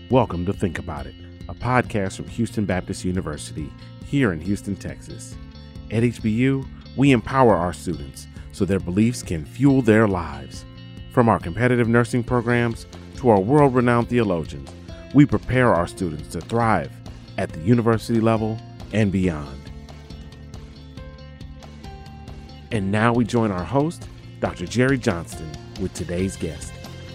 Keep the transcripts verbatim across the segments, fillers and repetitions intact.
Welcome to Think About It, a podcast from Houston Baptist University here in Houston, Texas. At H B U, we empower our students so their beliefs can fuel their lives. From our competitive nursing programs to our world-renowned theologians, we prepare our students to thrive at the university level and beyond. And now we join our host, Doctor Jerry Johnston, with today's guest.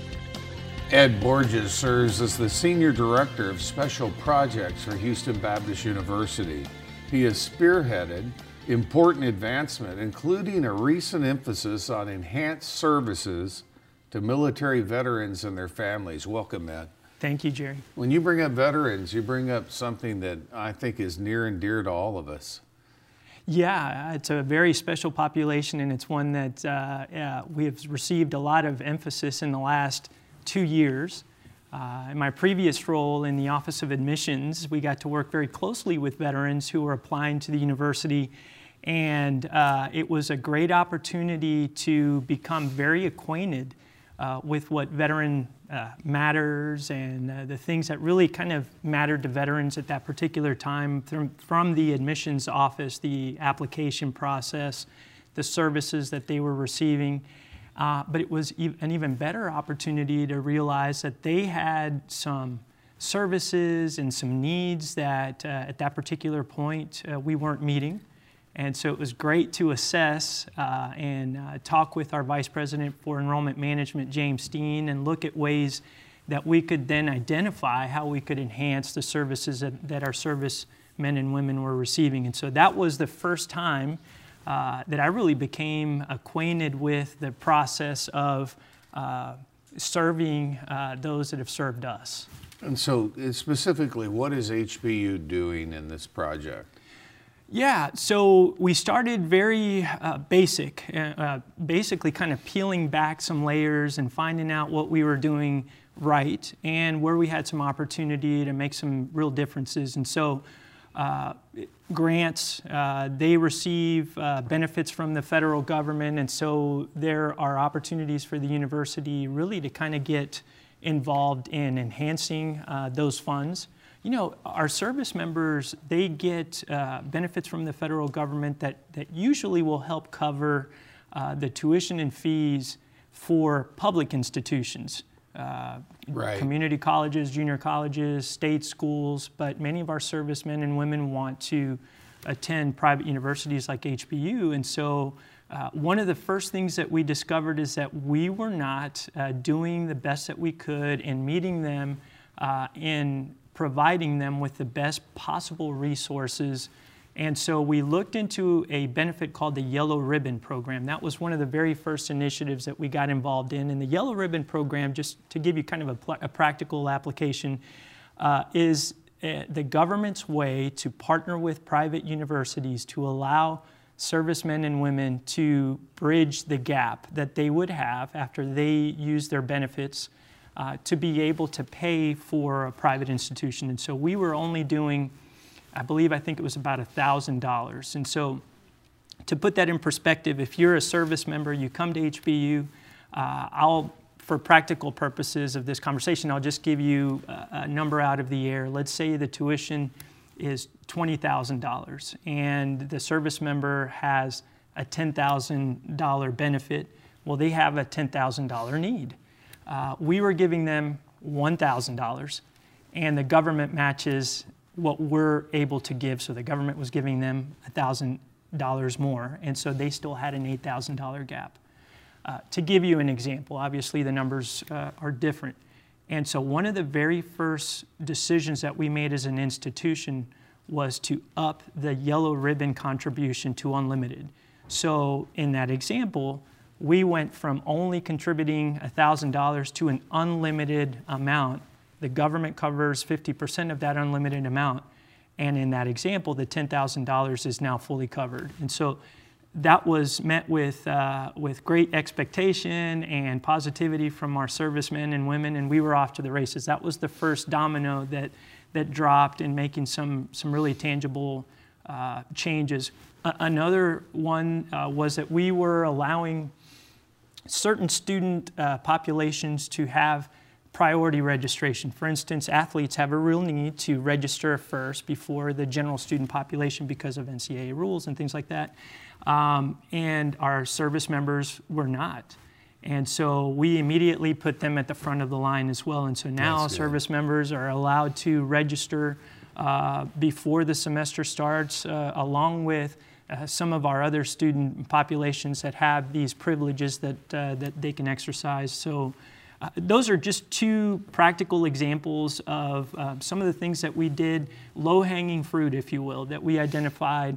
Ed Borges serves as the Senior Director of Special Projects for Houston Baptist University. He has spearheaded important advancement, including a recent emphasis on enhanced services to military veterans and their families. Welcome, Ed. Thank you, Jerry. When you bring up veterans, you bring up something that I think is near and dear to all of us. Yeah, it's a very special population, and it's one that uh, yeah, we have received a lot of emphasis in the last two years. Uh, in my previous role in the Office of Admissions, we got to work very closely with veterans who were applying to the university, and uh, it was a great opportunity to become very acquainted uh, with what veteran uh, matters and uh, the things that really kind of mattered to veterans at that particular time from, from the admissions office, the application process, the services that they were receiving. Uh, but it was e- an even better opportunity to realize that they had some services and some needs that uh, at that particular point uh, we weren't meeting. And so it was great to assess uh, and uh, talk with our Vice President for Enrollment Management, James Steen, and look at ways that we could then identify how we could enhance the services that, that our servicemen and women were receiving. And so that was the first time Uh, that I really became acquainted with the process of uh, serving uh, those that have served us. And so specifically, what is H B U doing in this project? Yeah, so we started very uh, basic, uh, basically kind of peeling back some layers and finding out what we were doing right and where we had some opportunity to make some real differences. And so Uh, grants, uh, they receive uh, benefits from the federal government, and so there are opportunities for the university really to kind of get involved in enhancing uh, those funds. You know, our service members, they get uh, benefits from the federal government that, that usually will help cover uh, the tuition and fees for public institutions. Uh, right. Community colleges, junior colleges, state schools, but many of our servicemen and women want to attend private universities like H B U. And so uh, one of the first things that we discovered is that we were not uh, doing the best that we could in meeting them uh, in providing them with the best possible resources. And so we looked into a benefit called the Yellow Ribbon Program. That was one of the very first initiatives that we got involved in. And the Yellow Ribbon Program, just to give you kind of a, pl- a practical application, uh, is uh, the government's way to partner with private universities to allow servicemen and women to bridge the gap that they would have after they use their benefits uh, to be able to pay for a private institution. And so we were only doing I believe, I think it was about one thousand dollars. And so to put that in perspective, if you're a service member, you come to H B U, uh, I'll, for practical purposes of this conversation, I'll just give you a, a number out of the air. Let's say the tuition is twenty thousand dollars and the service member has a ten thousand dollars benefit. Well, they have a ten thousand dollars need. Uh, we were giving them one thousand dollars and the government matches what we're able to give. So the government was giving them one thousand dollars more, and so they still had an eight thousand dollars gap. Uh, to give you an example, obviously the numbers uh, are different. And so one of the very first decisions that we made as an institution was to up the Yellow Ribbon contribution to unlimited. So in that example, we went from only contributing one thousand dollars to an unlimited amount. The government covers fifty percent of that unlimited amount. And in that example, the ten thousand dollars is now fully covered. And so that was met with, uh, with great expectation and positivity from our servicemen and women, and we were off to the races. That was the first domino that, that dropped in making some, some really tangible uh, changes. A- another one uh, was that we were allowing certain student uh, populations to have priority registration. For instance, athletes have a real need to register first before the general student population because of N C double A rules and things like that. Um, and our service members were not. And so we immediately put them at the front of the line as well. And so now service members are allowed to register uh, before the semester starts, uh, along with uh, some of our other student populations that have these privileges that, uh, that they can exercise. So uh, those are just two practical examples of uh, some of the things that we did, low-hanging fruit, if you will, that we identified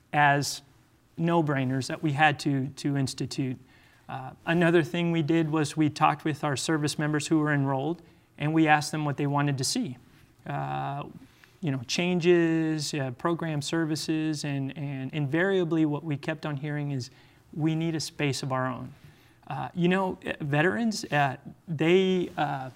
as no-brainers that we had to, to institute. Uh, another thing we did was we talked with our service members who were enrolled, and we asked them what they wanted to see. Uh, you know, changes, uh, program services, and, and invariably what we kept on hearing is we need a space of our own. Uh, you know, veterans, uh, they, uh,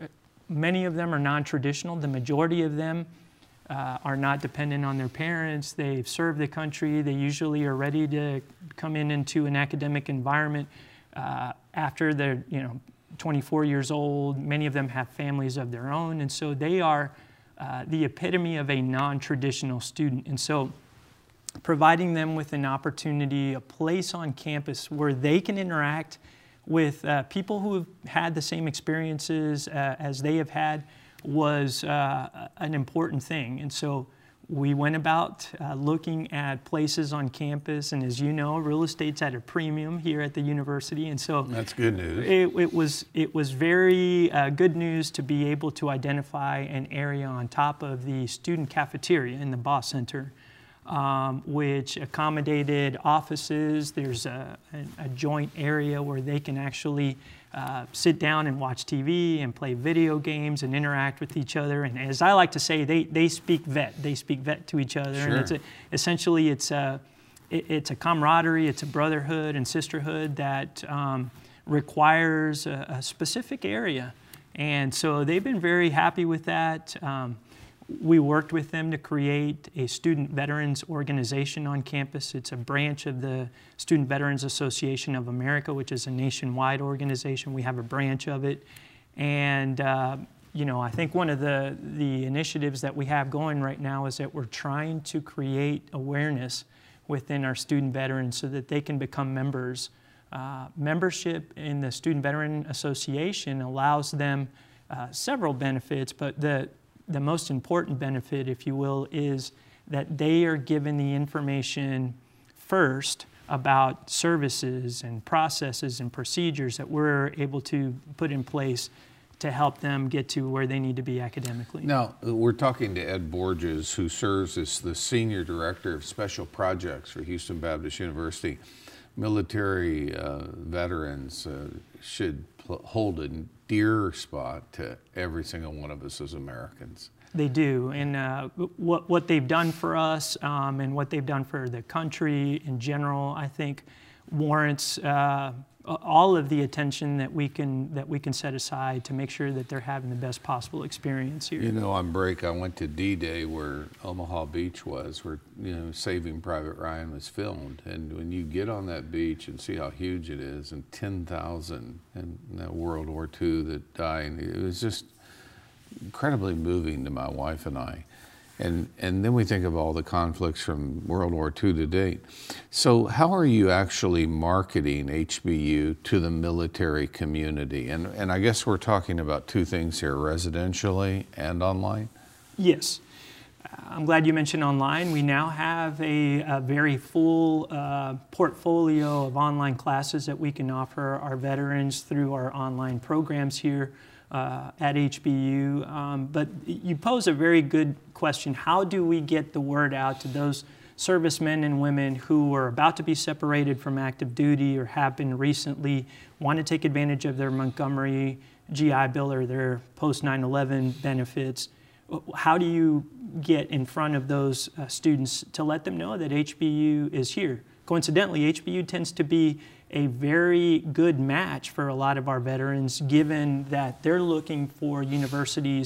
many of them are non-traditional. The majority of them uh, are not dependent on their parents. They've served the country. They usually are ready to come in into an academic environment uh, after they're, you know, twenty-four years old. Many of them have families of their own, and so they are uh, the epitome of a non-traditional student. And so providing them with an opportunity, a place on campus where they can interact with uh, people who have had the same experiences uh, as they have had was uh, an important thing. And so we went about uh, looking at places on campus, and as you know, real estate's at a premium here at the university, and so that's good news. It, it was it was very uh, good news to be able to identify an area on top of the student cafeteria in the Boss Center, um, which accommodated offices. There's a, a, a joint area where they can actually Uh, sit down and watch T V and play video games and interact with each other. And as I like to say, they, they speak vet. They speak vet to each other. Sure. And it's a, essentially it's a, it, it's a camaraderie, it's a brotherhood and sisterhood that um, requires a, a specific area. And so they've been very happy with that. Um, We worked with them to create a student veterans organization on campus. It's a branch of the Student Veterans Association of America, which is a nationwide organization. We have a branch of it. And, uh, you know, I think one of the, the initiatives that we have going right now is that we're trying to create awareness within our student veterans so that they can become members. Uh, membership in the Student Veteran Association allows them uh, several benefits, but the The most important benefit, if you will, is that they are given the information first about services and processes and procedures that we're able to put in place to help them get to where they need to be academically. Now, we're talking to Ed Borges, who serves as the Senior Director of Special Projects for Houston Baptist University. Military uh, veterans uh, should hold a dear spot to every single one of us as Americans. They do, and uh, what, what they've done for us um, and what they've done for the country in general, I think warrants uh, all of the attention that we can that we can set aside to make sure that they're having the best possible experience here. You know, on break, I went to D-Day where Omaha Beach was, where, you know, Saving Private Ryan was filmed. And when you get on that beach and see how huge it is, and ten thousand in World War Two that died, it was just incredibly moving to my wife and I. And, and then we think of all the conflicts from World War Two to date. So how are you actually marketing H B U to the military community? And, and I guess we're talking about two things here, residentially and online? Yes. I'm glad you mentioned online. We now have a, a very full uh, portfolio of online classes that we can offer our veterans through our online programs here uh, at H B U. Um, but you pose a very good question. How do we get the word out to those servicemen and women who are about to be separated from active duty or have been recently, want to take advantage of their Montgomery G I Bill or their post nine eleven benefits? How do you get in front of those uh, students to let them know that H B U is here? Coincidentally, H B U tends to be a very good match for a lot of our veterans, given that they're looking for universities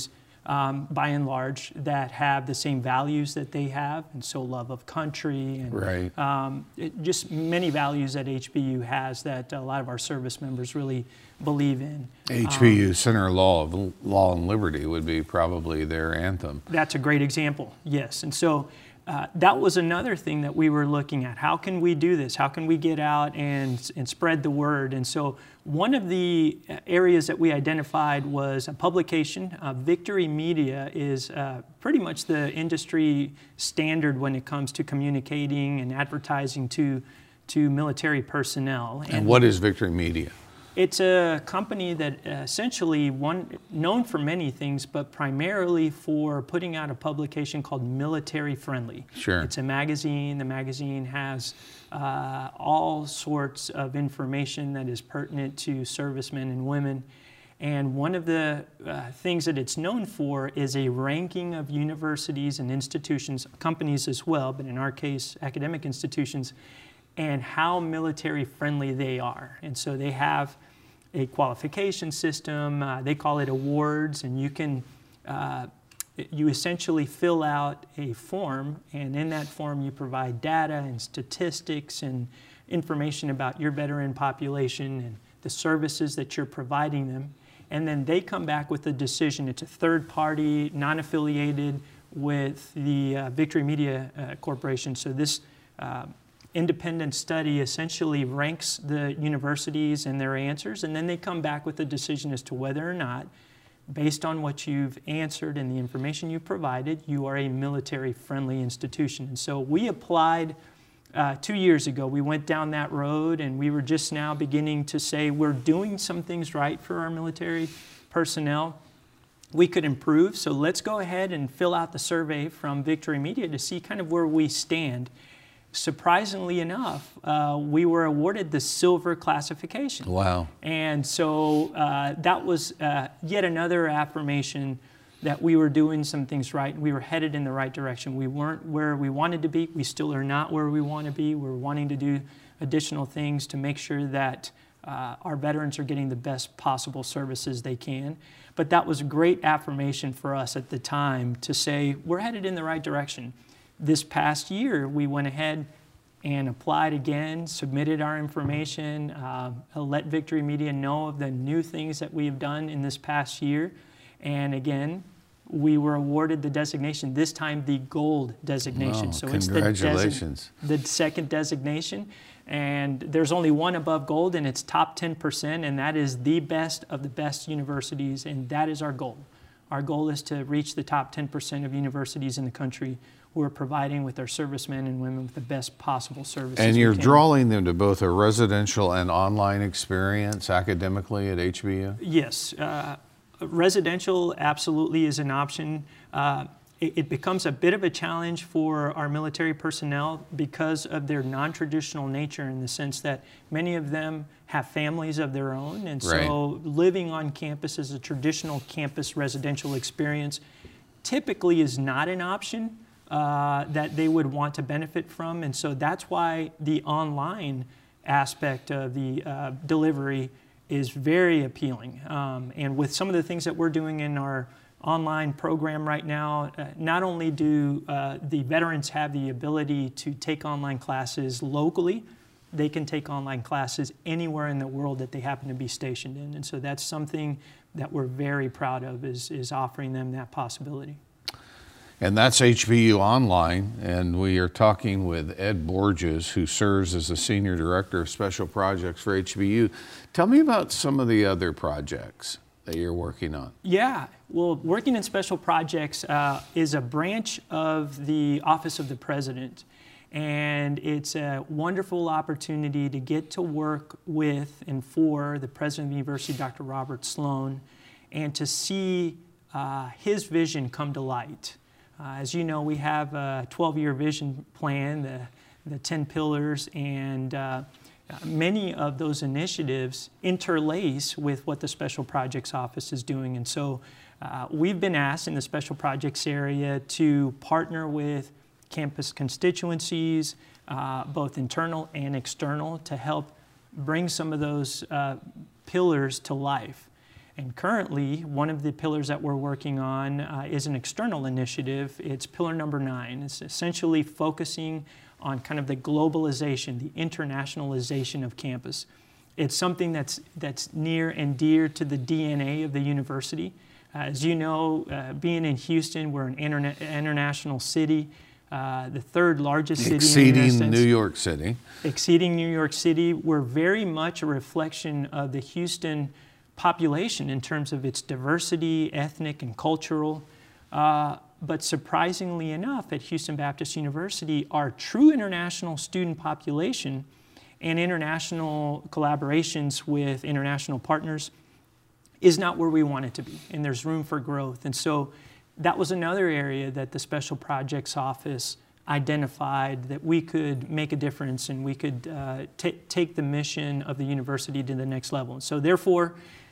um, by and large, that have the same values that they have, and so love of country, and right. um, it, just many values that H B U has that a lot of our service members really believe in. H B U um, Center Law of Law and Liberty would be probably their anthem. That's a great example, yes. And so uh, that was another thing that we were looking at. How can we do this? How can we get out and, and spread the word? And so one of the areas that we identified was a publication. Uh, Victory Media is uh, pretty much the industry standard when it comes to communicating and advertising to, to military personnel. And, and what is Victory Media? It's a company that essentially one known for many things, but primarily for putting out a publication called Military Friendly. Sure. It's a magazine. The magazine has uh, all sorts of information that is pertinent to servicemen and women. And one of the uh, things that it's known for is a ranking of universities and institutions, companies as well, but in our case, academic institutions, and how military friendly they are. And so they have a qualification system, uh, they call it awards, and you can, uh, you essentially fill out a form, and in that form you provide data and statistics and information about your veteran population and the services that you're providing them. And then they come back with a decision. It's a third party, non-affiliated with the uh, Victory Media uh, Corporation. So this uh, independent study essentially ranks the universities and their answers, and then they come back with a decision as to whether or not, based on what you've answered and the information you provided, you are a military-friendly institution. And so we applied uh, two years ago. We went down that road, and we were just now beginning to say we're doing some things right for our military personnel. We could improve, so let's go ahead and fill out the survey from Victory Media to see kind of where we stand. Surprisingly enough, uh, we were awarded the silver classification. Wow. And so uh, that was uh, yet another affirmation that we were doing some things right. We were headed in the right direction. We weren't where we wanted to be. We still are not where we want to be. We're wanting to do additional things to make sure that uh, our veterans are getting the best possible services they can. But that was a great affirmation for us at the time to say, we're headed in the right direction. This past year, we went ahead and applied again, submitted our information, uh, let Victory Media know of the new things that we have done in this past year. And again, we were awarded the designation, this time the gold designation. Wow, so congratulations. It's the, the second designation. And there's only one above gold, and it's top ten percent, and that is the best of the best universities, and that is our goal. Our goal is to reach the top ten percent of universities in the country who are providing with our servicemen and women with the best possible services. And you're drawing them to both a residential and online experience academically at H B U? Yes. Uh, residential absolutely is an option. Uh, it, it becomes a bit of a challenge for our military personnel because of their non-traditional nature, in the sense that many of them have families of their own, and so right. living on campus as a traditional campus residential experience typically is not an option uh, that they would want to benefit from. And so that's why the online aspect of the uh, delivery is very appealing. Um, and with some of the things that we're doing in our online program right now, uh, not only do uh, the veterans have the ability to take online classes locally, they can take online classes anywhere in the world that they happen to be stationed in. And so that's something that we're very proud of, is, is offering them that possibility. And that's H B U Online, and we are talking with Ed Borges, who serves as the Senior Director of Special Projects for H B U. Tell me about some of the other projects that you're working on. Yeah, well, working in Special Projects uh, is a branch of the Office of the President, and it's a wonderful opportunity to get to work with and for the President of the University, Doctor Robert Sloan, and to see uh, his vision come to light. Uh, as you know, we have a twelve-year vision plan, the, the ten pillars, and uh, many of those initiatives interlace with what the Special Projects Office is doing. And so uh, we've been asked in the Special Projects area to partner with campus constituencies, uh, both internal and external, to help bring some of those uh, pillars to life. And currently, one of the pillars that we're working on uh, is an external initiative. It's pillar number nine. It's essentially focusing on kind of the globalization, the internationalization of campus. It's something that's, that's near and dear to the D N A of the university. Uh, as you know, uh, being in Houston, we're an interna- international city, uh, the third largest city exceeding in the United States. New York City. Exceeding New York City. We're very much a reflection of the Houston population in terms of its diversity, ethnic and cultural. Uh, but surprisingly enough, at Houston Baptist University, our true international student population and international collaborations with international partners is not where we want it to be, and there's room for growth. And so that was another area that the Special Projects Office identified that we could make a difference and we could uh, t- take the mission of the university to the next level. And so therefore,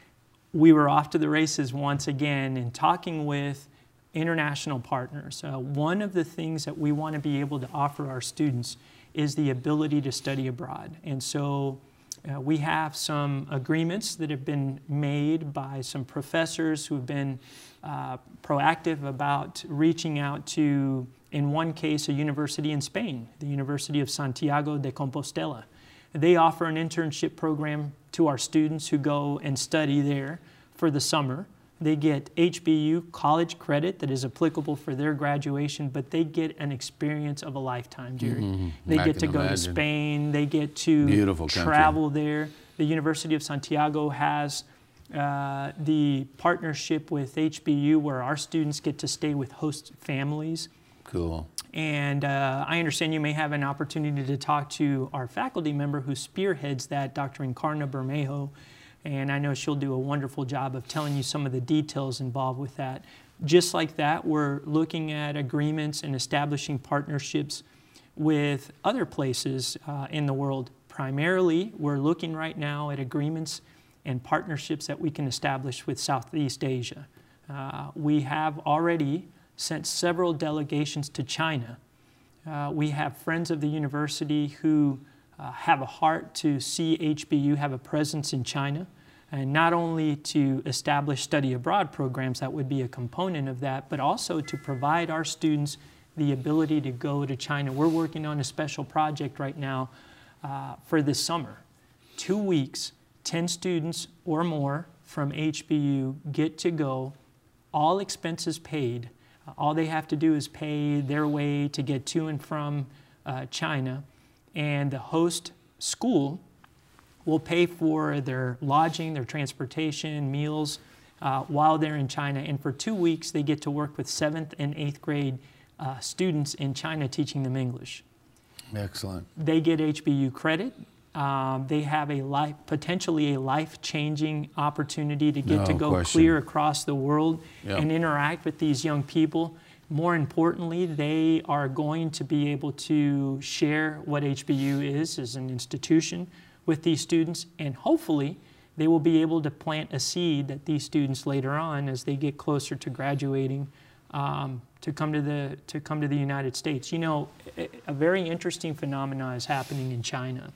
we were off to the races once again in talking with international partners. Uh, one of the things that we want to be able to offer our students is the ability to study abroad. And so uh, we have some agreements that have been made by some professors who have been uh, proactive about reaching out to, in one case, a university in Spain, the University of Santiago de Compostela. They offer an internship program to our students who go and study there for the summer. They get H B U college credit that is applicable for their graduation, but they get an experience of a lifetime, Jerry. Mm-hmm. They I get to can go imagine. to Spain. They get to Beautiful country. travel there. The University of Santiago has uh, the partnership with H B U where our students get to stay with host families. Cool. And uh, I understand you may have an opportunity to talk to our faculty member who spearheads that, Doctor Encarna Bermejo, and I know she'll do a wonderful job of telling you some of the details involved with that. Just like that, we're looking at agreements and establishing partnerships with other places uh, in the world. Primarily, we're looking right now at agreements and partnerships that we can establish with Southeast Asia. Uh, we have already sent several delegations to China. Uh, we have friends of the university who uh, have a heart to see H B U have a presence in China, and not only to establish study abroad programs, that would be a component of that, but also to provide our students the ability to go to China. We're working on a special project right now uh, for this summer. Two weeks, ten students or more from H B U get to go, all expenses paid. All they have to do is pay their way to get to and from uh, China, and the host school will pay for their lodging, their transportation, meals uh, while they're in China. And for two weeks, they get to work with seventh and eighth grade uh, students in China, teaching them English. Excellent. They get H B U credit. Um, they have a life, potentially a life-changing opportunity to get No to go question. clear across the world Yep. and interact with these young people. More importantly, they are going to be able to share what H B U is as an institution with these students, and hopefully they will be able to plant a seed that these students later on, as they get closer to graduating, um, to come to the to come to the United States. You know, a, a very interesting phenomenon is happening in China.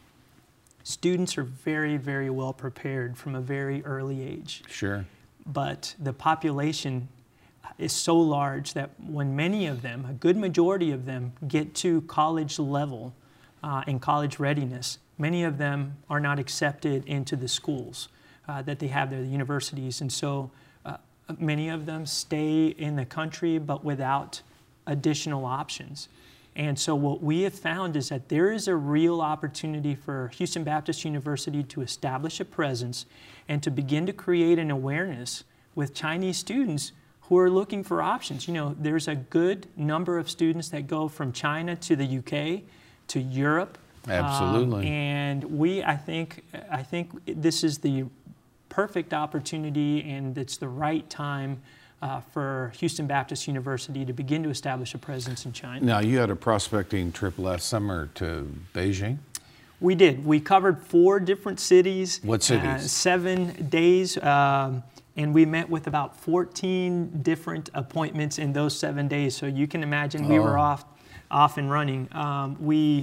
Students are very, very well prepared from a very early age. Sure. But the population is so large that when many of them, a good majority of them, get to college level uh, and college readiness, many of them are not accepted into the schools uh, that they have there, the universities. And so uh, many of them stay in the country but without additional options. And so what we have found is that there is a real opportunity for Houston Baptist University to establish a presence and to begin to create an awareness with Chinese students who are looking for options. You know, there's a good number of students that go from China to the U K, to Europe. Absolutely. Um, and we, I think, I think this is the perfect opportunity, and it's the right time Uh, for Houston Baptist University to begin to establish a presence in China. Now, you had a prospecting trip last summer to Beijing? We did. We covered four different cities. What cities? Uh, seven days, um, and we met with about fourteen different appointments in those seven days. So you can imagine we Oh. were off, off and running. Um, we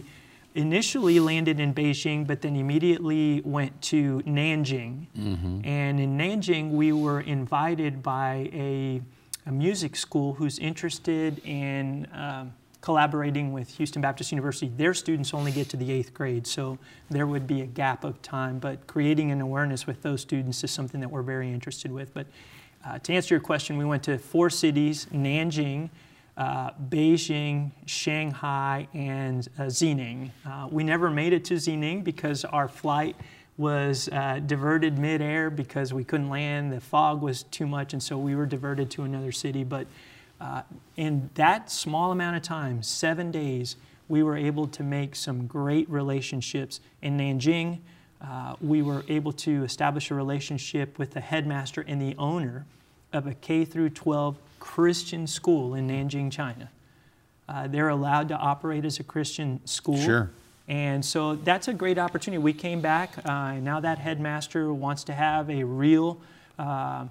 initially landed in Beijing, but then immediately went to Nanjing. Mm-hmm. And in Nanjing, we were invited by a, a music school who's interested in um, collaborating with Houston Baptist University. Their students only get to the eighth grade, so there would be a gap of time. But creating an awareness with those students is something that we're very interested with. But uh, to answer your question, we went to four cities: Nanjing, Uh, Beijing, Shanghai, and uh, Xining. Uh, we never made it to Xining because our flight was uh, diverted mid-air because we couldn't land. The fog was too much, and so we were diverted to another city. But uh, in that small amount of time, seven days, we were able to make some great relationships. In Nanjing, uh, we were able to establish a relationship with the headmaster and the owner of a K through twelve Christian school in Nanjing, China. Uh, they're allowed to operate as a Christian school. Sure. And so that's a great opportunity. We came back, uh, and now that headmaster wants to have a real, uh, uh,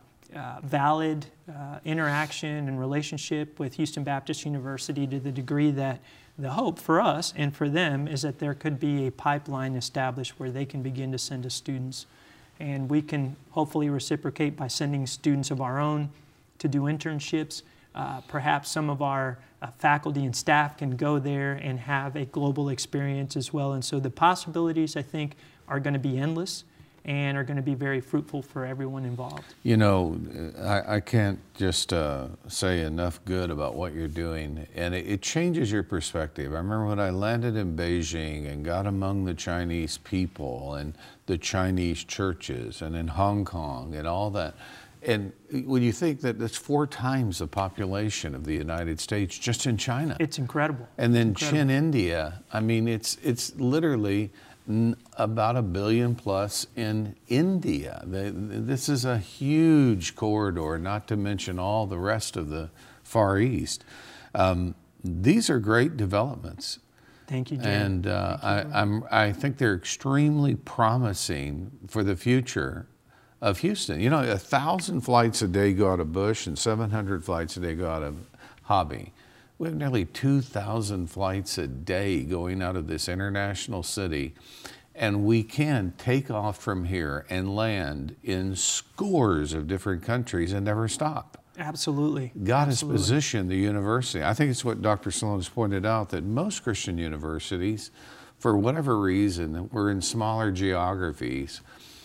valid uh, interaction and relationship with Houston Baptist University, to the degree that the hope for us and for them is that there could be a pipeline established where they can begin to send us students. And we can hopefully reciprocate by sending students of our own to do internships. Uh, perhaps some of our uh, faculty and staff can go there and have a global experience as well. And so the possibilities, I think, are going to be endless and are going to be very fruitful for everyone involved. You know, I, I can't just uh, say enough good about what you're doing, and it, it changes your perspective. I remember when I landed in Beijing and got among the Chinese people and the Chinese churches, and in Hong Kong and all that. And when you think that that's four times the population of the United States just in China. It's incredible. And then incredible. Chin, India, I mean, it's it's literally n- about a billion plus in India. They, this is a huge corridor, not to mention all the rest of the Far East. Um, these are great developments. Thank you, Jay. And uh, I, I'm, I think they're extremely promising for the future of Houston. You know, a thousand flights a day go out of Bush and seven hundred flights a day go out of Hobby. We have nearly two thousand flights a day going out of this international city, and we can take off from here and land in scores of different countries and never stop. Absolutely. God Absolutely. has positioned the university. I think it's what Doctor Sloan has pointed out, that most Christian universities, for whatever reason, we're in smaller geographies.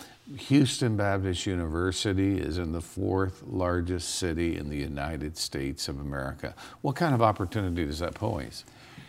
Houston Baptist University is in the fourth largest city in the United States of America. What kind of opportunity does that pose?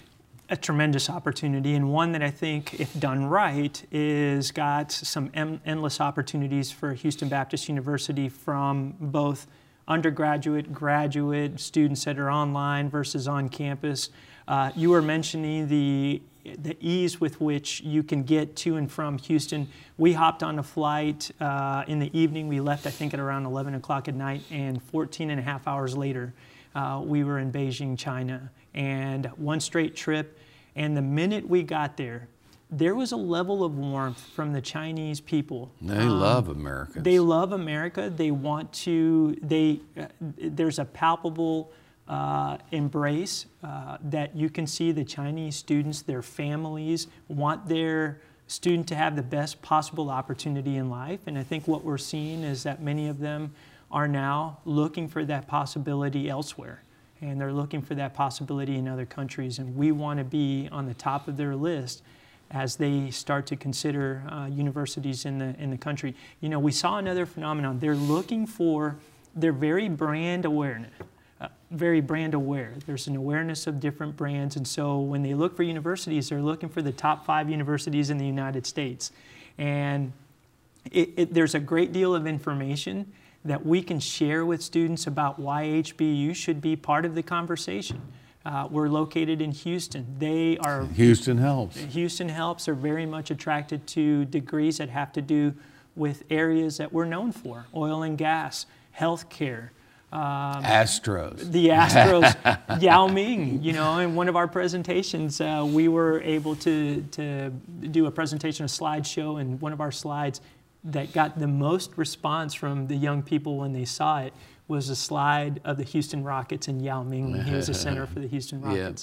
A tremendous opportunity, and one that I think, if done right, is got some em- endless opportunities for Houston Baptist University, from both undergraduate, graduate students that are online versus on campus. Uh, you were mentioning the the ease with which you can get to and from Houston. We hopped on a flight uh, in the evening. We left, I think, at around eleven o'clock at night, and fourteen and a half hours later, uh, we were in Beijing, China. And one straight trip. And the minute we got there, there was a level of warmth from the Chinese people. They um, love Americans. They love America. They want to, they, uh, there's a palpable uh, embrace uh, that you can see. The Chinese students, their families want their student to have the best possible opportunity in life. And I think what we're seeing is that many of them are now looking for that possibility elsewhere. And they're looking for that possibility in other countries. And we want to be on the top of their list as they start to consider uh, universities in the in the country. You know, we saw another phenomenon. They're looking for, they're very brand awareness, uh, very brand aware. There's an awareness of different brands. And so when they look for universities, they're looking for the top five universities in the United States. And it, it, there's a great deal of information that we can share with students about why H B U should be part of the conversation. Uh, we're located in Houston. They are Houston helps. Houston helps are very much attracted to degrees that have to do with areas that we're known for: oil and gas, healthcare. Um, Astros. The Astros, Yao Ming. You know, in one of our presentations, uh, we were able to to do a presentation, a slideshow, and one of our slides that got the most response from the young people when they saw it was a slide of the Houston Rockets and Yao Ming when he was a center for the Houston Rockets.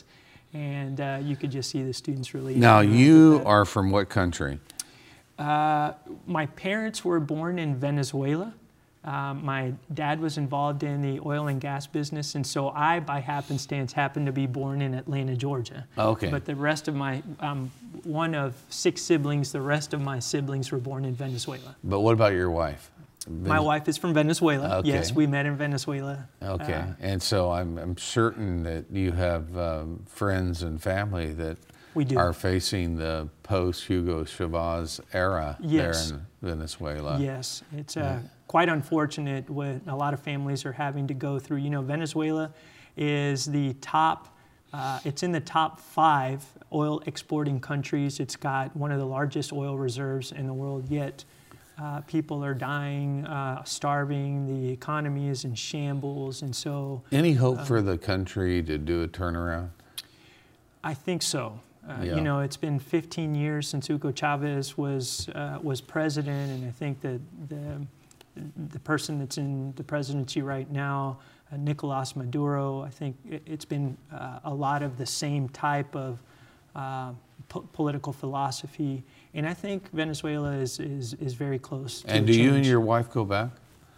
and uh, you could just see the students really. Now, you are from what country? Uh, my parents were born in Venezuela. Uh, my dad was involved in the oil and gas business, and so I, by happenstance, happened to be born in Atlanta, Georgia. Okay. But the rest of my, um, one of six siblings, the rest of my siblings were born in Venezuela. But what about your wife? My wife is from Venezuela. Okay. Yes, we met in Venezuela. Okay, Uh, and so I'm, I'm certain that you have um, friends and family that We do. are facing the post-Hugo Chavez era Yes. there in Venezuela. Yes, it's uh, quite unfortunate what a lot of families are having to go through. You know, Venezuela is the top, uh, it's in the top five oil exporting countries. It's got one of the largest oil reserves in the world, yet uh, people are dying, uh, starving, the economy is in shambles, and so... Any hope for the country to do a turnaround? I think so. Uh, Yeah. You know, it's been fifteen years since Hugo Chavez was uh, was president, and I think that the the person that's in the presidency right now, uh, Nicolas Maduro, I think it, it's been uh, a lot of the same type of uh, po political philosophy, and I think Venezuela is is, is very close to And a do you and change. your wife go back?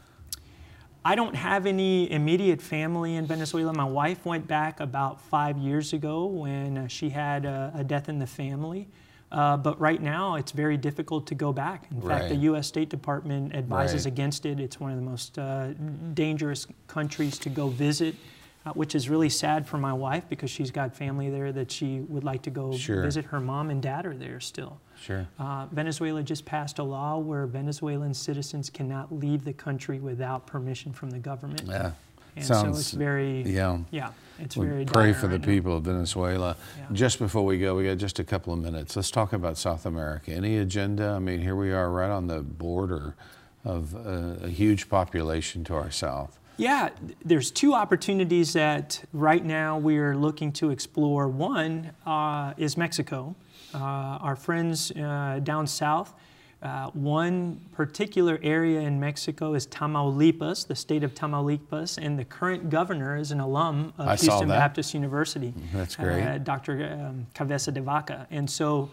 I don't have any immediate family in Venezuela. My wife went back about five years ago when uh, she had a, a death in the family. Uh, but right now, it's very difficult to go back. In fact, Right. the U S State Department advises Right. against it. It's one of the most uh, dangerous countries to go visit, uh, which is really sad for my wife because she's got family there that she would like to go Sure. visit. Her mom and dad are there still. Sure. Uh, Venezuela just passed a law where Venezuelan citizens cannot leave the country without permission from the government. Yeah. And Sounds, so it's very, yeah. yeah, it's We very pray dire for the right now. people of Venezuela. Yeah. Just before we go, we got just a couple of minutes. Let's talk about South America. Any agenda? I mean, here we are right on the border of a, a huge population to our south. Yeah, th- there's two opportunities that right now we are looking to explore. One uh, is Mexico. Uh, our friends uh, down south, uh, one particular area in Mexico is Tamaulipas, the state of Tamaulipas, and the current governor is an alum of I saw Houston that. Baptist University. That's great. Uh, Doctor Um, Cabeza de Vaca. And so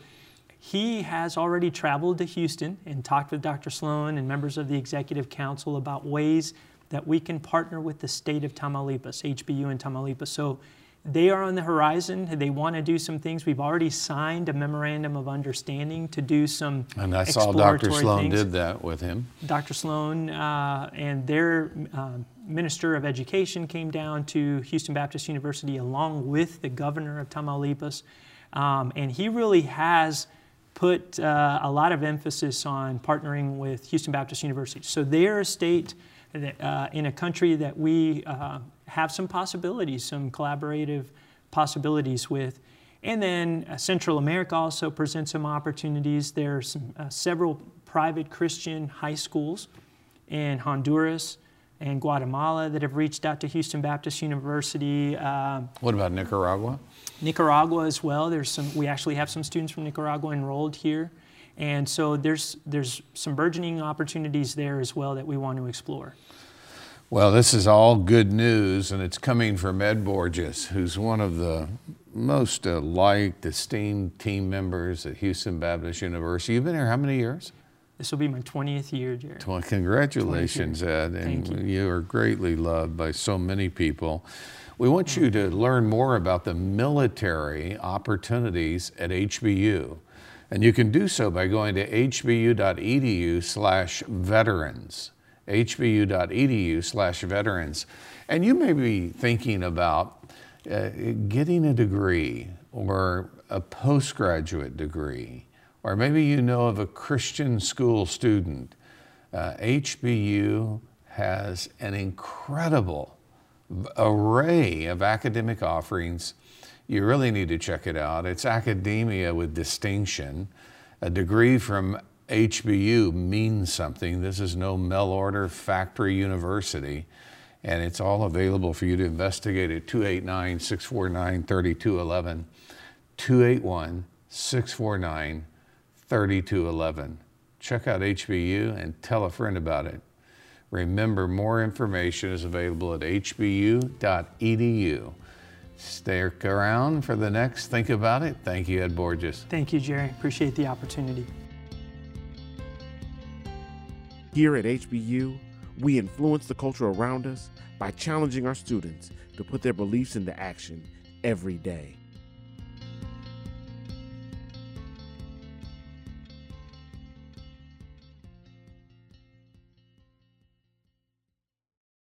he has already traveled to Houston and talked with Doctor Sloan and members of the Executive Council about ways that we can partner with the state of Tamaulipas, H B U in Tamaulipas. So they are on the horizon. They want to do some things. We've already signed a memorandum of understanding to do some And I saw Doctor exploratory Sloan things. did that with him. Doctor Sloan uh, and their uh, Minister of Education came down to Houston Baptist University along with the governor of Tamaulipas. Um, and he really has put uh, a lot of emphasis on partnering with Houston Baptist University. So they're a state that, uh, in a country that we uh, have some possibilities, some collaborative possibilities with. And then uh, Central America also presents some opportunities. There are some, uh, several private Christian high schools in Honduras and Guatemala that have reached out to Houston Baptist University. Uh, What about Nicaragua? Nicaragua as well. There's some. We actually have some students from Nicaragua enrolled here, and so there's there's some burgeoning opportunities there as well that we want to explore. Well, this is all good news, and it's coming from Ed Borges, who's one of the most uh, liked, esteemed team members at Houston Baptist University. You've been here how many years? This will be my twentieth year, Jared. Well, congratulations, Ed, and Thank you. you are greatly loved by so many people. We want you to learn more about the military opportunities at H B U, and you can do so by going to h b u dot e d u slash veterans, h b u dot e d u slash veterans. And you may be thinking about uh, getting a degree or a postgraduate degree, or maybe you know of a Christian school student. Uh, H B U has an incredible array of academic offerings. You really need to check it out. It's academia with distinction. A degree from H B U means something. This is no mail order factory university, and it's all available for you to investigate at two eight nine, six four nine, three two one one, two eight one, six four nine, three two one one. Check out H B U and tell a friend about it. Remember, more information is available at h b u dot e d u Stick around for the next Think About It. Thank you, Ed Borges. Thank you, Jerry. Appreciate the opportunity. Here at H B U, we influence the culture around us by challenging our students to put their beliefs into action every day.